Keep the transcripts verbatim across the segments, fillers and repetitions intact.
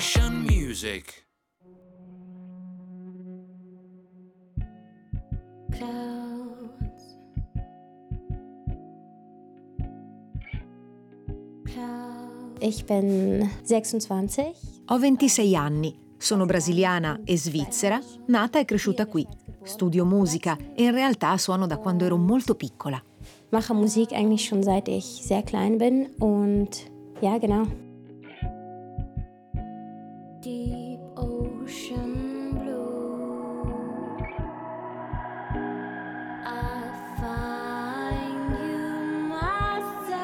Nation Music. Clouds. Clouds. Ich bin sechsundzwanzig. Ho ventisei anni, sono brasiliana e svizzera, nata e cresciuta qui. Studio musica e in realtà suono da quando ero molto piccola. Mache Musik eigentlich schon seit ich sehr klein bin und ja, genau. Deep ocean blue, I find you myself.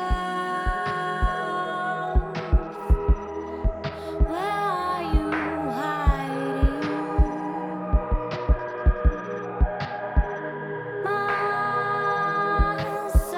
Where are you hiding? Myself.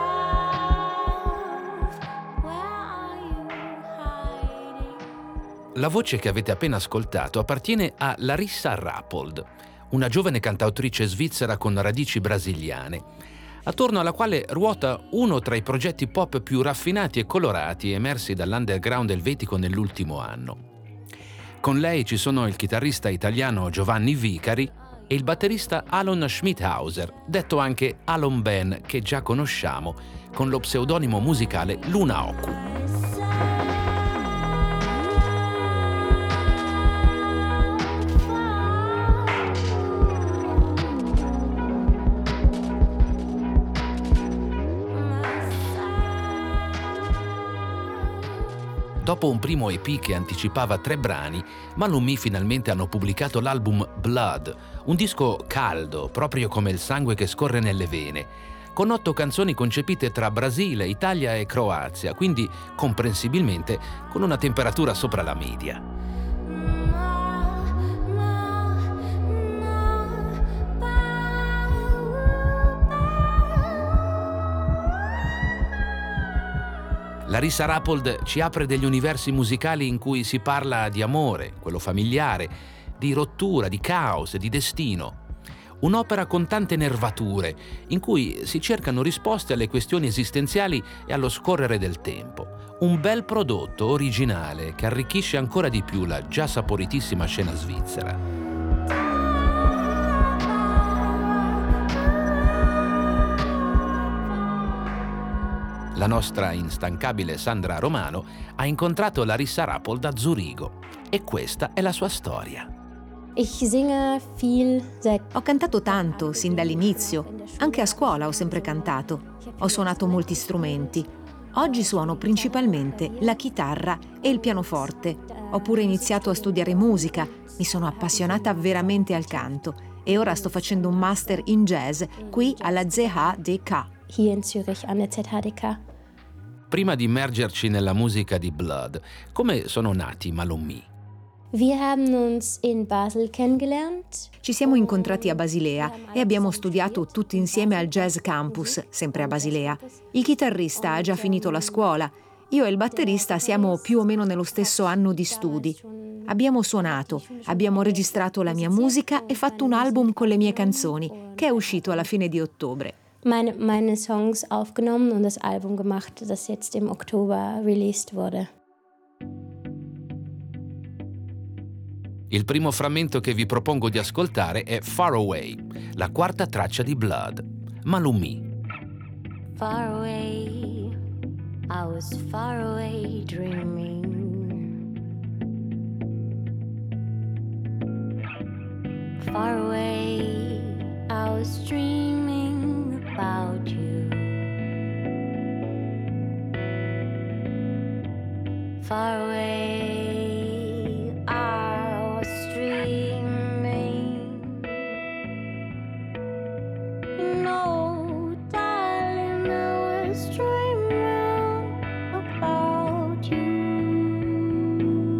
Where are you hiding? La voce che avete appena ascoltato appartiene a Larissa Rappold, una giovane cantautrice svizzera con radici brasiliane, attorno alla quale ruota uno tra i progetti pop più raffinati e colorati emersi dall'underground elvetico nell'ultimo anno. Con lei ci sono il chitarrista italiano Giovanni Vicari e il batterista Alon Schmidhauser, detto anche Alon Ben, che già conosciamo, con lo pseudonimo musicale Luna Oku. Dopo un primo E P che anticipava tre brani, Malumi finalmente hanno pubblicato l'album Blood, un disco caldo, proprio come il sangue che scorre nelle vene, con otto canzoni concepite tra Brasile, Italia e Croazia, quindi comprensibilmente con una temperatura sopra la media. Larissa Rappold ci apre degli universi musicali in cui si parla di amore, quello familiare, di rottura, di caos, di destino. Un'opera con tante nervature, in cui si cercano risposte alle questioni esistenziali e allo scorrere del tempo. Un bel prodotto originale che arricchisce ancora di più la già saporitissima scena svizzera. La nostra instancabile Sandra Romano ha incontrato Larissa Rappold a Zurigo e questa è la sua storia. Ich singe viel seit Ho cantato tanto, sin dall'inizio. Anche a scuola ho sempre cantato. Ho suonato molti strumenti. Oggi suono principalmente la chitarra e il pianoforte. Ho pure iniziato a studiare musica. Mi sono appassionata veramente al canto e ora sto facendo un master in jazz qui alla Z H D K. hier in Zürich an der Z H D K. Prima di immergerci nella musica di Blood, come sono nati Malumi? Wir haben uns in Basel kennengelernt. Ci siamo incontrati a Basilea e abbiamo studiato tutti insieme al Jazz Campus, sempre a Basilea. Il chitarrista ha già finito la scuola. Io e il batterista siamo più o meno nello stesso anno di studi. Abbiamo suonato, abbiamo registrato la mia musica e fatto un album con le mie canzoni, che è uscito alla fine di ottobre. Meine, meine Songs aufgenommen und das Album gemacht, das jetzt im Oktober released wurde. Il primo frammento che vi propongo di ascoltare è Far Away, la quarta traccia di Blood, Malumi. Far away, I was far away dreaming. Far away, I was dreaming about you. Far away, I was dreaming. No, darling, I was dreaming about you.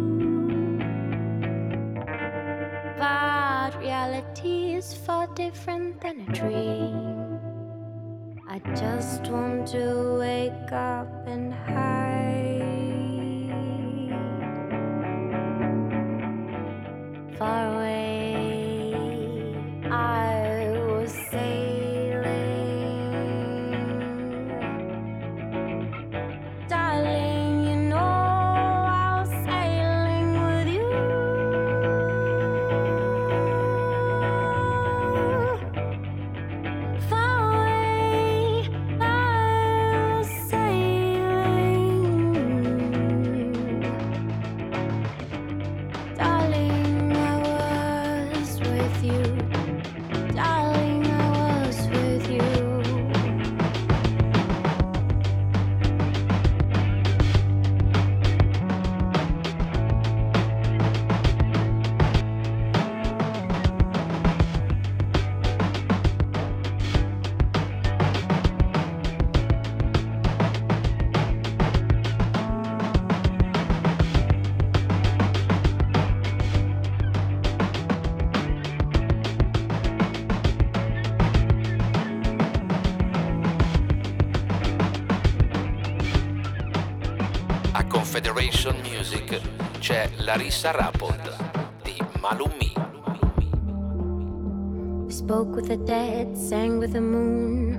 But reality is far different than a dream. I just want to wake up and hide. Far away, I was sailing. Darling, you know I was sailing with you. A Confederation Music c'è Larissa Rappold di Malumi. Spoke with the dead, sang with the moon.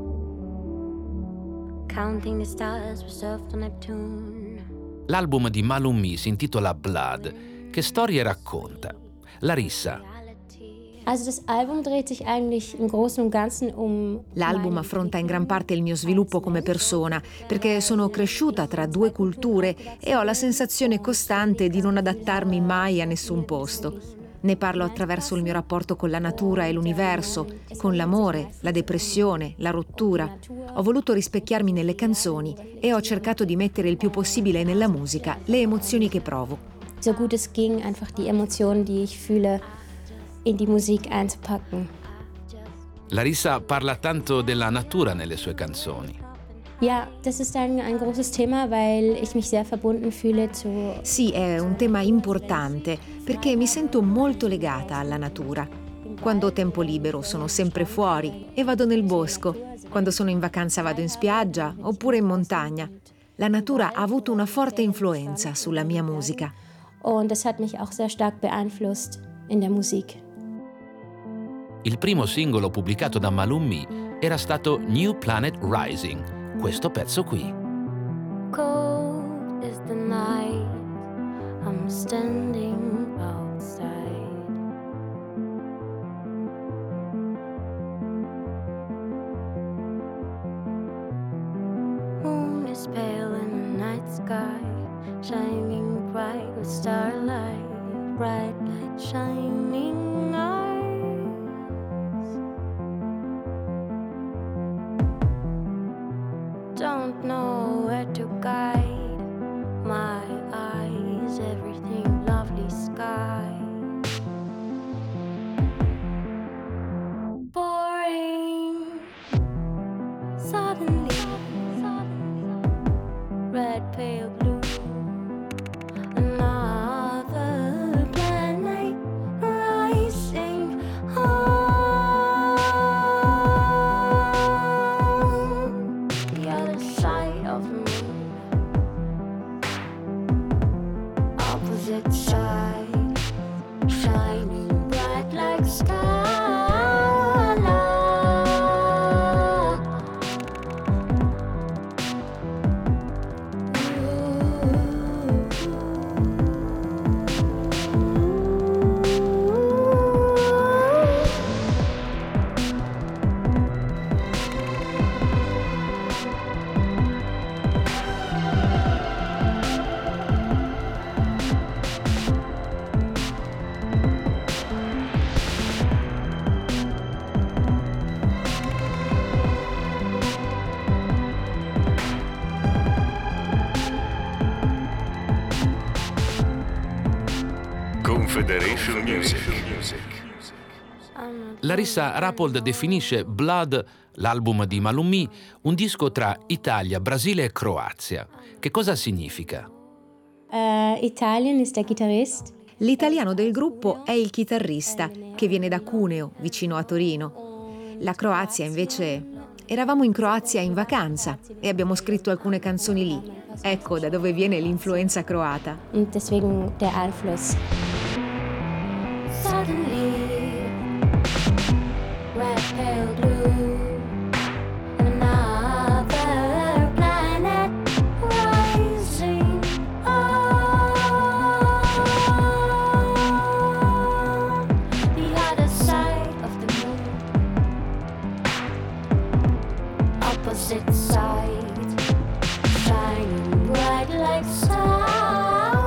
Counting the stars, we surfed on Neptune. L'album di Malumi si intitola Blood. Che storie racconta? Larissa. Also das Album dreht sich eigentlich im Großen und Ganzen um... L'album affronta in gran parte il mio sviluppo come persona, perché sono cresciuta tra due culture e ho la sensazione costante di non adattarmi mai a nessun posto. Ne parlo attraverso il mio rapporto con la natura e l'universo, con l'amore, la depressione, la rottura. Ho voluto rispecchiarmi nelle canzoni e ho cercato di mettere il più possibile nella musica le emozioni che provo. So gut es ging, einfach die Emotionen, die ich fühle, in die Musik einzupacken. Larissa parla tanto della natura nelle sue canzoni. Ja, das ist ein, ein großes Thema, weil ich mich sehr verbunden fühle zu... Sì, è un tema importante perché mi sento molto legata alla natura. Quando ho tempo libero sono sempre fuori e vado nel bosco. Quando sono in vacanza vado in spiaggia oppure in montagna. La natura ha avuto una forte influenza sulla mia musica. Und das hat mich auch sehr stark beeinflusst in der Musik. Il primo singolo pubblicato da Malumi era stato New Planet Rising, questo pezzo qui. Cold is the night, I'm standing outside. Moon is pale in the night sky, shining bright with starlight, bright light shining eyes. Don't know where to guide my eyes, everything lovely sky. Boring, suddenly, red, pale, blue, another planet rising on the other side of the moon, opposite side, shining bright like starlight. Confederation Music. Larissa Rappold definisce Blood, l'album di Malumi, un disco tra Italia, Brasile e Croazia. Che cosa significa? Äh, Italien ist der Gitarrist. L'italiano del gruppo è il chitarrista, che viene da Cuneo, vicino a Torino. La Croazia, invece, eravamo in Croazia in vacanza e abbiamo scritto alcune canzoni lì. Ecco da dove viene l'influenza croata. Und deswegen der Einfluss. Suddenly, red, pale, blue, another planet rising on the other side of the moon, opposite side, shining bright like starlight.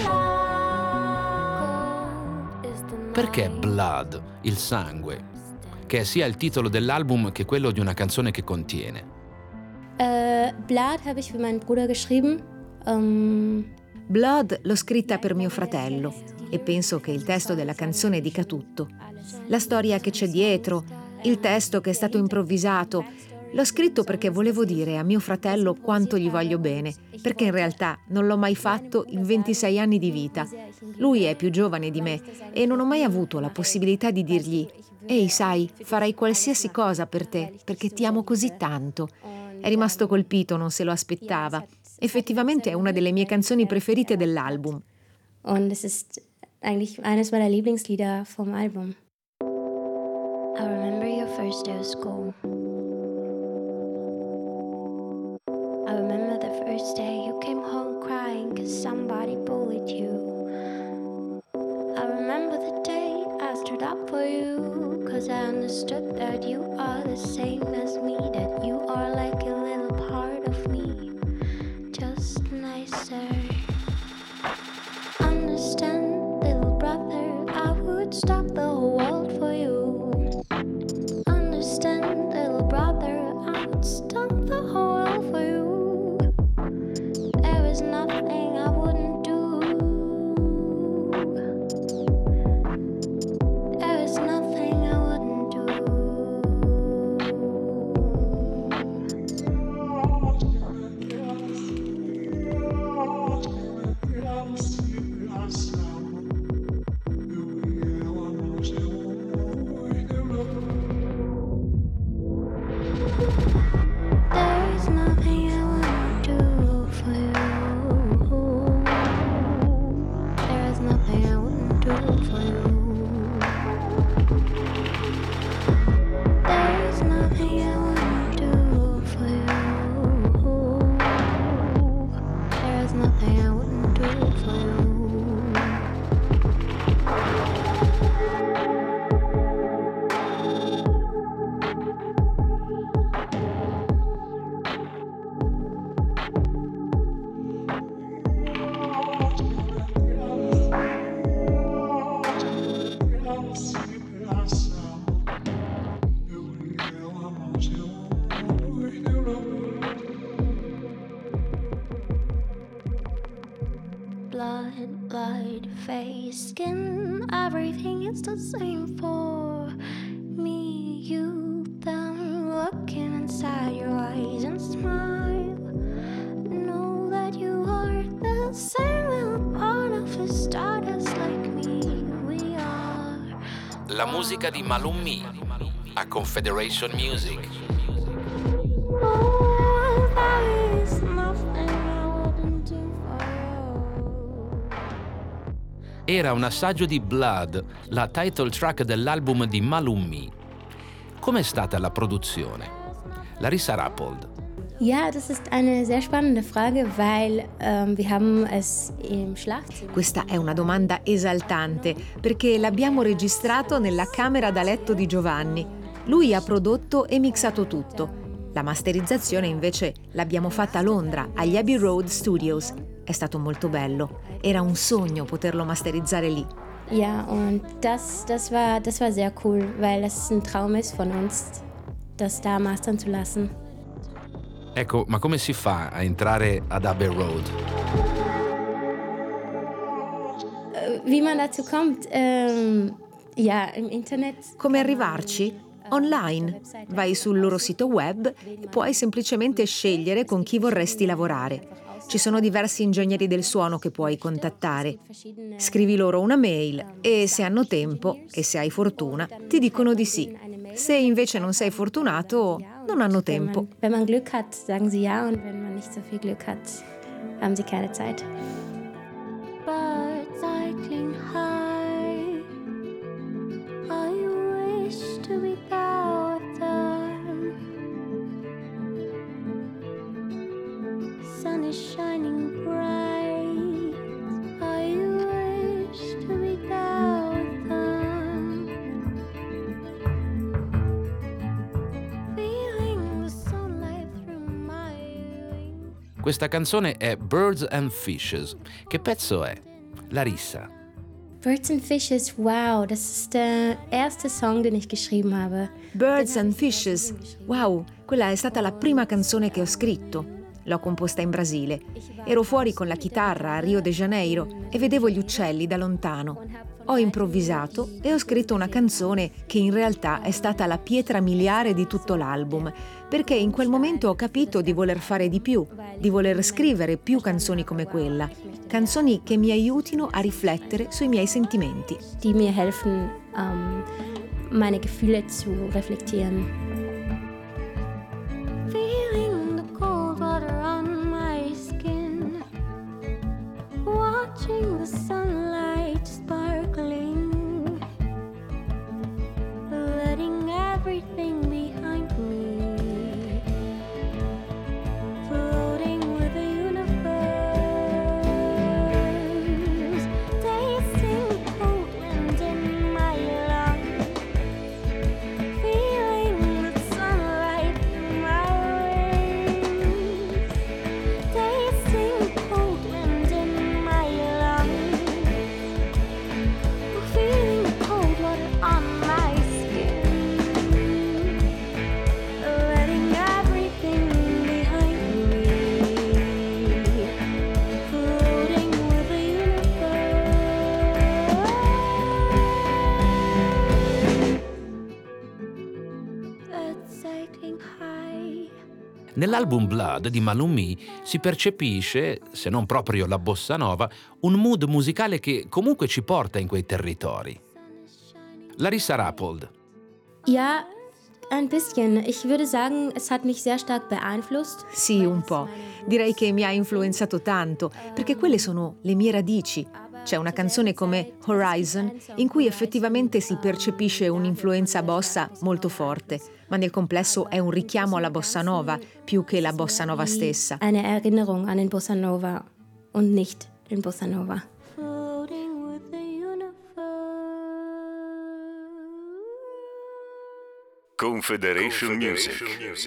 Perché Blood, il sangue, che è sia il titolo dell'album che quello di una canzone che contiene? Äh, Blood habe ich für meinen Bruder geschrieben. Ähm, Blood l'ho scritta per mio fratello e penso che il testo della canzone dica tutto. La storia che c'è dietro, il testo che è stato improvvisato, l'ho scritto perché volevo dire a mio fratello quanto gli voglio bene, perché in realtà non l'ho mai fatto in ventisei anni di vita. Lui è più giovane di me e non ho mai avuto la possibilità di dirgli «Ehi, sai, farei qualsiasi cosa per te, perché ti amo così tanto». È rimasto colpito, non se lo aspettava. Effettivamente è una delle mie canzoni preferite dell'album. Und es ist eigentlich eines meiner Lieblingslieder vom Album. I remember your first day of school. I remember the first day you came home crying cause somebody bullied you. I remember the day I stood up for you cause I understood that you are the same as me, that you are like a little part of me, just nicer. Understand, little brother, I would stop the whole world for you. Understand, little brother, I would stop the whole world for you. There is nothing I wouldn't do. There is nothing I wouldn't do. There is nothing I wouldn't do for you. There is nothing I wouldn't do for you. There is nothing I wouldn't do for you. There is nothing I wouldn't do for you. Blood, blood, face, skin, everything is the same for me, you, them, looking inside your eyes and smile. Know that you are the same little part of a stardust like me, we are. La musica di Malum Me a Confederation Music. Oh, there is nothing I wouldn't do for you. Era un assaggio di Blood, la title track dell'album di Malum Me. Com'è stata la produzione? Larissa Rappold. Ja, das ist eine sehr spannende Frage, weil ähm, wir haben es im Schlafzimmer. Questa è una domanda esaltante perché l'abbiamo registrato nella camera da letto di Giovanni. Lui ha prodotto e mixato tutto. La masterizzazione invece l'abbiamo fatta a Londra, agli Abbey Road Studios. È stato molto bello. Era un sogno poterlo masterizzare lì. Ja, und das, das, war, das war sehr cool, weil es ein Traum ist von uns, das da mastern zu lassen. Ecco, ma come si fa a entrare ad Abbey Road? Äh, Wie man dazu kommt, ähm, ja, im Internet. Come arrivarci? Online. Vai sul loro sito web e puoi semplicemente scegliere con chi vorresti lavorare. Ci sono diversi ingegneri del suono che puoi contattare. Scrivi loro una mail e se hanno tempo e se hai fortuna ti dicono di sì. Se invece non sei fortunato, non hanno tempo. Wenn man Glück hat, sagen sie ja, und wenn man nicht so viel Glück hat, haben sie keine Zeit. Birds cycling high, I wish to be there with them. Sun is shining bright, I wish to be there with them. Feeling the sunlight through my wings. Questa canzone è Birds and Fishes. Che pezzo è? Larissa. Birds and Fishes, wow, das ist der erste Song, den ich geschrieben habe. Birds and Fishes. Wow, quella è stata la prima canzone che ho scritto. L'ho composta in Brasile. Ero fuori con la chitarra a Rio de Janeiro e vedevo gli uccelli da lontano. Ho improvvisato e ho scritto una canzone che in realtà è stata la pietra miliare di tutto l'album, perché in quel momento ho capito di voler fare di più, di voler scrivere più canzoni come quella, canzoni che mi aiutino a riflettere sui miei sentimenti. Die mir helfen, ähm, meine Gefühle zu reflektieren. Feeling the cold water on my skin. Nell'album Blood di Malumi si percepisce, se non proprio la bossa nova, un mood musicale che comunque ci porta in quei territori. Larissa Rappold. Ja, ein bisschen. Ich würde sagen, es hat mich sehr stark beeinflusst. Sì, un po'. Direi che mi ha influenzato tanto, perché quelle sono le mie radici. C'è una canzone come Horizon in cui effettivamente si percepisce un'influenza bossa molto forte, ma nel complesso è un richiamo alla bossa nova più che la bossa nova stessa. Eine Erinnerung an den Bossa Nova und nicht den Bossa Nova. Confederation Music.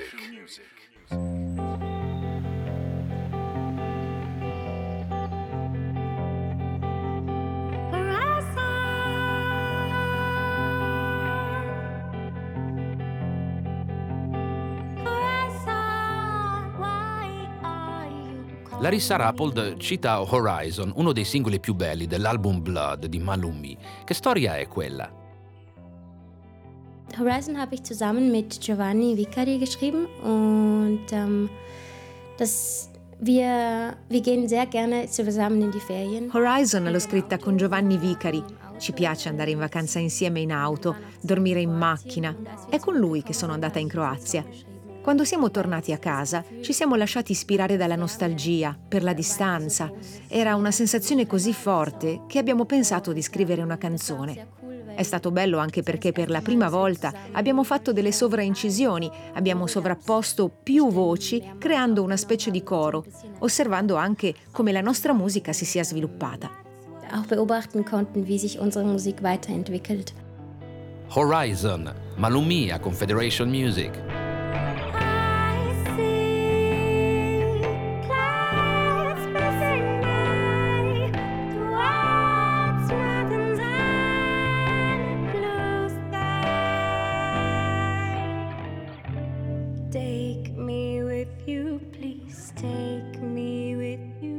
Larissa Rappold cita Horizon, uno dei singoli più belli dell'album Blood di Malumi. Che storia è quella? Horizon habe ich zusammen mit Giovanni Vicari geschrieben und ähm, das, wir, wir gehen sehr gerne zusammen in die Ferien. Horizon l'ho scritta con Giovanni Vicari. Ci piace andare in vacanza insieme in auto, dormire in macchina. È con lui che sono andata in Croazia. Quando siamo tornati a casa, ci siamo lasciati ispirare dalla nostalgia, per la distanza. Era una sensazione così forte che abbiamo pensato di scrivere una canzone. È stato bello anche perché per la prima volta abbiamo fatto delle sovraincisioni, abbiamo sovrapposto più voci creando una specie di coro, osservando anche come la nostra musica si sia sviluppata. Auch beobachten konnten, wie sich unsere Musik weiterentwickelt. Horizon, Malumi a Confederation Music. Take me with you, please take me with you.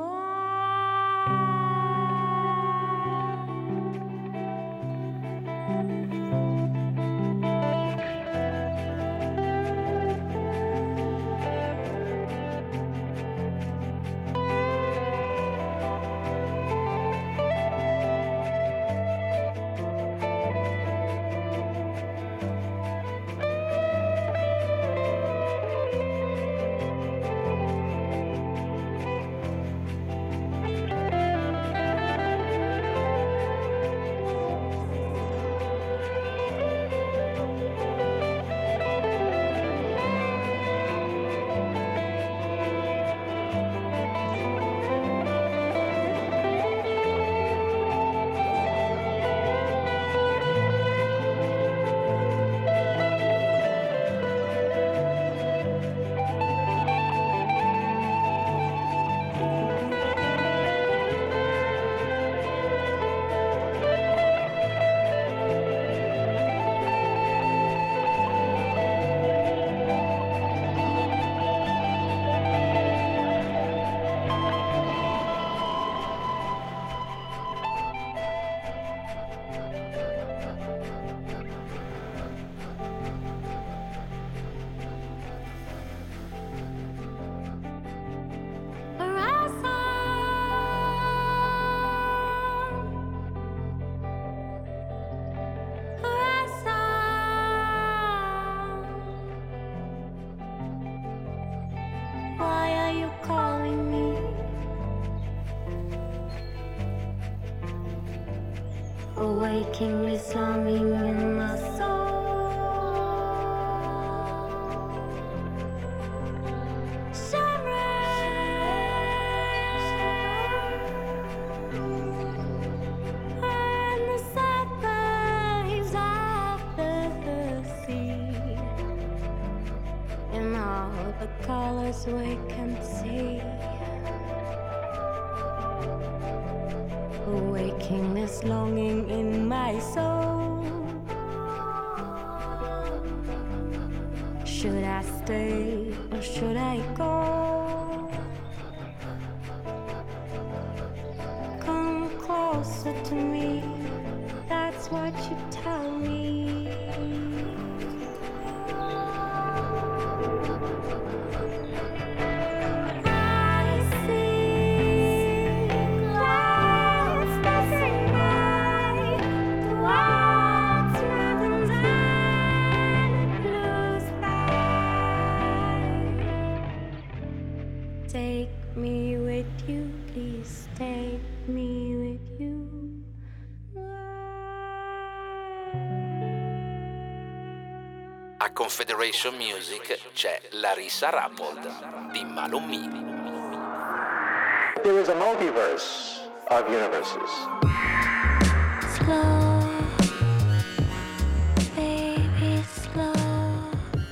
Awaking this longing in my soul. And the sad waves of the sea, in all the colors we can see. Awaking this longing in my soul. Should I stay or should I go? Come closer to me, that's what you tell me. me with you, please take me with you. A Confederation Music c'è Larissa Rappold di Malummi. There is a multiverse of universes. Slow, baby, slow.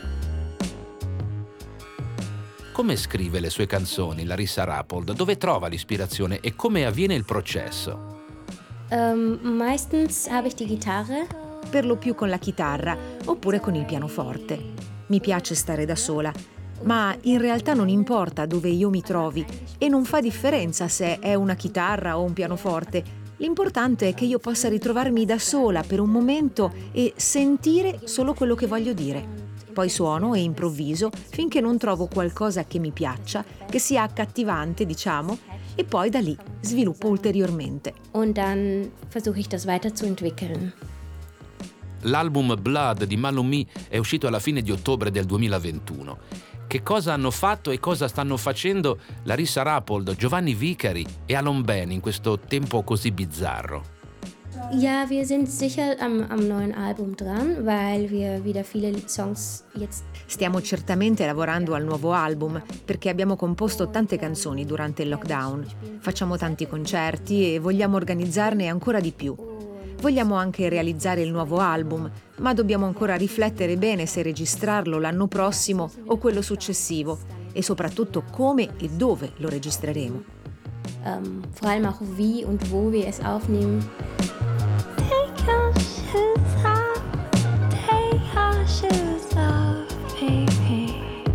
Come scrive le sue canzoni Larissa Rappold? Dove trova l'ispirazione e come avviene il processo? Ähm, meistens habe ich die Gitarre. Per lo più con la chitarra oppure con il pianoforte. Mi piace stare da sola, ma in realtà non importa dove io mi trovi e non fa differenza se è una chitarra o un pianoforte. L'importante è che io possa ritrovarmi da sola per un momento e sentire solo quello che voglio dire. Poi suono e improvviso finché non trovo qualcosa che mi piaccia, che sia accattivante, diciamo, e poi da lì sviluppo ulteriormente. Und dann versuche ich das weiterzuentwickeln. L'album Blood di Malummi è uscito alla fine di ottobre del duemilaventuno. Che cosa hanno fatto e cosa stanno facendo Larissa Rappold, Giovanni Vicari e Alon Ben in questo tempo così bizzarro? Ja, wir sind sicher am, am neuen Album dran, weil wir wieder viele Songs jetzt. Stiamo certamente lavorando al nuovo album perché abbiamo composto tante canzoni durante il lockdown. Facciamo tanti concerti e vogliamo organizzarne ancora di più. Vogliamo anche realizzare il nuovo album, ma dobbiamo ancora riflettere bene se registrarlo l'anno prossimo o quello successivo e soprattutto come e dove lo registreremo. Ähm, vor allem auch wie und wo wir es aufnehmen. Take your shoes off, take your shoes off, baby.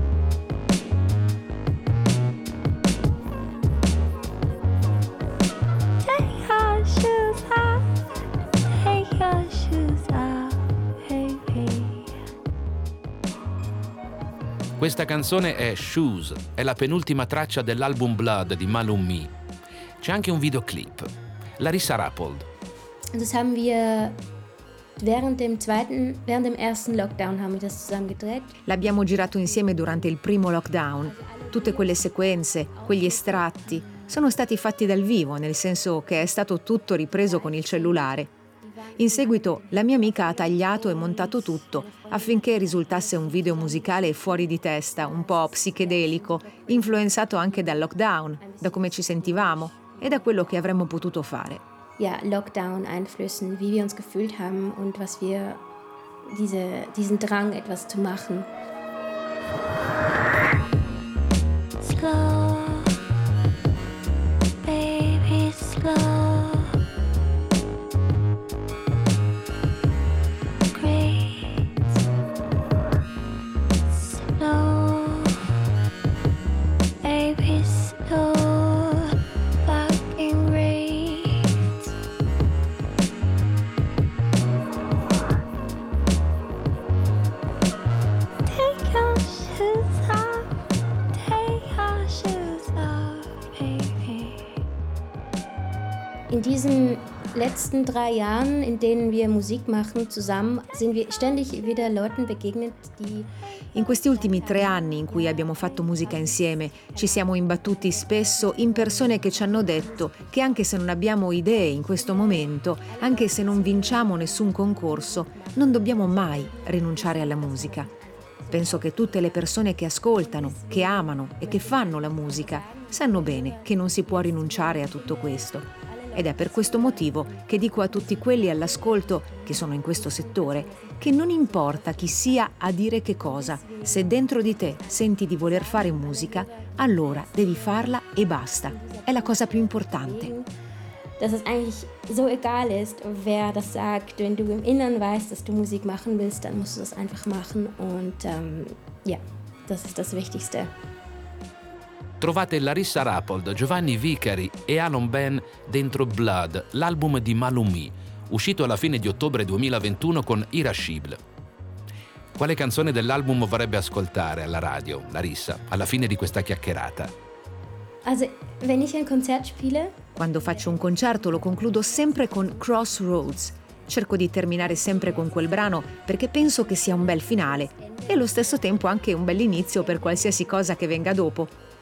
Take your shoes off. Take your shoes off, baby. Questa canzone è Shoes, è la penultima traccia dell'album Blood di Malummi. C'è anche un videoclip. Larissa Rappold. Das haben wir während dem zweiten, während dem ersten Lockdown haben wir das zusammen gedreht. L'abbiamo girato insieme durante il primo lockdown. Tutte quelle sequenze, quegli estratti, sono stati fatti dal vivo, nel senso che è stato tutto ripreso con il cellulare. In seguito la mia amica ha tagliato e montato tutto affinché risultasse un video musicale fuori di testa, un po' psichedelico, influenzato anche dal lockdown, da come ci sentivamo e da quello che avremmo potuto fare. Ja, Lockdown-Einflüssen, wie wir uns gefühlt haben und was wir, diese, diesen Drang, etwas zu machen. Slow, baby, slow. In diesen letzten drei Jahren, in denen wir Musik machen zusammen, sind wir ständig wieder Leuten begegnet, die... In questi ultimi tre anni in cui abbiamo fatto musica insieme, ci siamo imbattuti spesso in persone che ci hanno detto che anche se non abbiamo idee in questo momento, anche se non vinciamo nessun concorso, non dobbiamo mai rinunciare alla musica. Penso che tutte le persone che ascoltano, che amano e che fanno la musica sanno bene che non si può rinunciare a tutto questo. Ed è per questo motivo che dico a tutti quelli all'ascolto che sono in questo settore che non importa chi sia a dire che cosa, se dentro di te senti di voler fare musica, allora devi farla e basta. È la cosa più importante. Dass es eigentlich so egal ist, wer das sagt. Wenn du im Inneren weißt, dass du Musik machen willst, dann musst du das einfach machen. Und ähm, ja, das ist das Wichtigste. Trovate Larissa Rappold, Giovanni Vicari e Alon Ben dentro Blood, l'album di Malummi, uscito alla fine di ottobre duemilaventuno con Irascible. Quale canzone dell'album vorrebbe ascoltare alla radio, Larissa, alla fine di questa chiacchierata? Also, wenn ich ein Konzert spiele, Quando faccio un concerto lo concludo sempre con Crossroads. Cerco di terminare sempre con quel brano perché penso che sia un bel finale e allo stesso tempo anche un bell'inizio per qualsiasi cosa che venga dopo.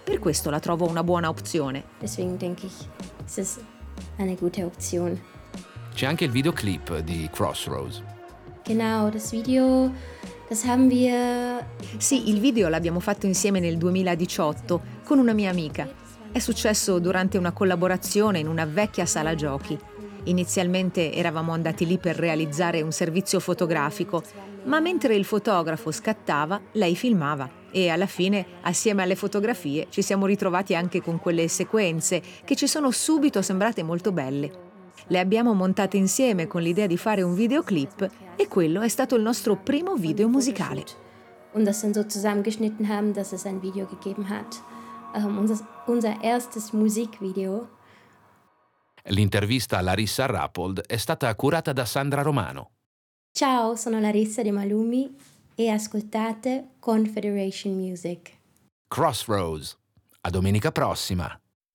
Per questo la trovo una buona opzione. Deswegen denke ich, es ist eine gute Option. C'è anche il videoclip di Crossroads. Genau, das Video, das haben wir... Sì, il video l'abbiamo fatto insieme nel duemiladiciotto con una mia amica. È successo durante una collaborazione in una vecchia sala giochi. Inizialmente eravamo andati lì per realizzare un servizio fotografico, ma mentre il fotografo scattava, lei filmava e alla fine, assieme alle fotografie, ci siamo ritrovati anche con quelle sequenze che ci sono subito sembrate molto belle. Le abbiamo montate insieme con l'idea di fare un videoclip e quello è stato il nostro primo video musicale. Und das dann so zusammengeschnitten haben, dass es ein Video gegeben hat. Um, unser, unser erstes Musikvideo. L'intervista a Larissa Rappold è stata curata da Sandra Romano. Ciao, sono Larissa De Malumi e ascoltate Confederation Music. Crossroads. A domenica prossima.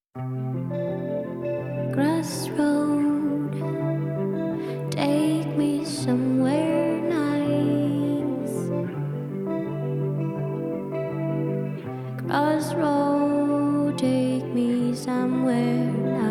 Crossroad, take me somewhere nice. Crossroad, take me somewhere nice.